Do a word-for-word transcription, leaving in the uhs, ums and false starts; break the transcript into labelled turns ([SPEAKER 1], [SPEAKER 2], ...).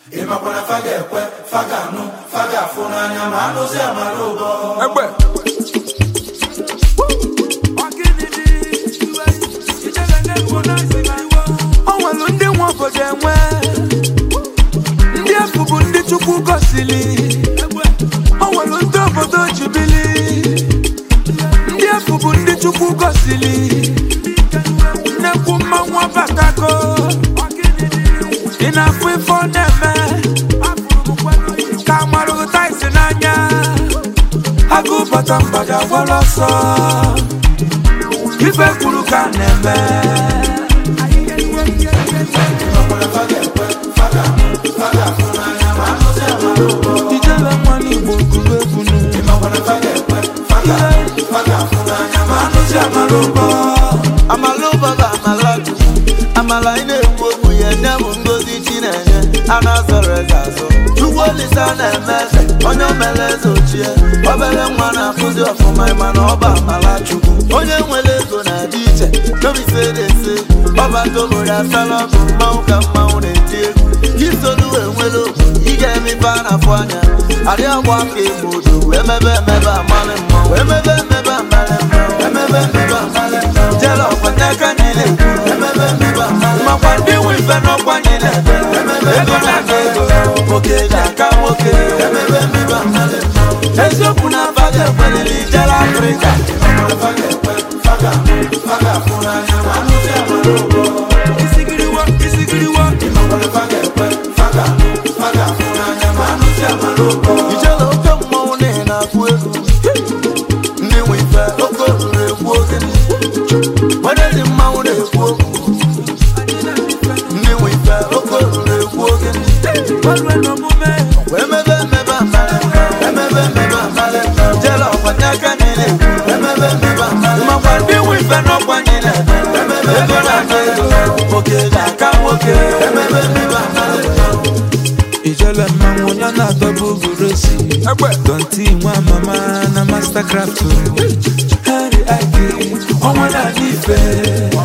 [SPEAKER 1] Imakwana faga ekwe, faga nu, faga funanya manu se amarubo.
[SPEAKER 2] Egbe. Onwelu ndị nwa obodo enwe, ndị efubu ndị Chukwu gosili. Onwelu ndị obodo jubili, ndị efubu ndị Chukwu gosili. Nnekwu mmanwụ abatako, ị na-afụ ife ọ na-eme, ka amarụ taisi n'anya. Agụ bata mgbada gwara ọsọ, ife kwuru ka na-eme. Ijele nwanne Igbo kuru ebunu,
[SPEAKER 3] Amaluba ba amalatu, amala ine uomu ye nemu ngozi chinenye, anazore zazo. Chukwolisa na-emeze, onye omeleze ochie, obere nwa na-akụzi ọfụma ịma na ọba amala Chukwu. Onye nwere ego na-adị iche, nobi sedese, ọba tobori asala bụ mmanwụ ka mmanwụ na-eti egwu. Isolu enwere obodo, ị ga-emepe a na-afụ anya. Adị agwa aka egbu odo, emebe emebe amalị mmanwụ, emebe emebe amalị mmanwụ, emebe emebe amalị mmanwụ. Jelo ọkwanyaka niile, emebe emebe amalị mmanwụ. Makwa ndị nwe ife n'ọkwa niile, emebe ego na-aga ego. Oke ji aka nwoke, emebe emebe amalị mmanwụ. Eziokwu na faga ekwelili jere Afrịka.
[SPEAKER 1] Faga ekwe, faga nu, faga funanya manu se amarubo.
[SPEAKER 2] isigiriwa, isigiriwa.
[SPEAKER 1] Imakwana faga ekwe, faga nu, faga funanya manu se amarubo.
[SPEAKER 3] Ijele oke mmanwụ n'ihi na-akụ egwu. Ndị nwe ife oke oruru ekwu oge. Wedezi mmanwụ na-ekwu okwu. Ndị nwe ife oke oruru ekwu oge.
[SPEAKER 2] Ọrụ n'omume,
[SPEAKER 3] Emebe emebe amalị mmanwụ, emebe emebe amalị mmanwụ. Jele ọkwanyaka niile, emebe emebe amalị mmanwụ.
[SPEAKER 2] makwa ndị nwe ife n'ọkwa niile.
[SPEAKER 3] Emebe ego na-aga ego. Oke ji aka nwoke, emebe emebe amalị mmanwụ.
[SPEAKER 2] Ijele mmanwụ onye na-adọba ugorosi. Tonti nwa mama na Mastercraft. Harry Ike, ọnwa na-adị ife.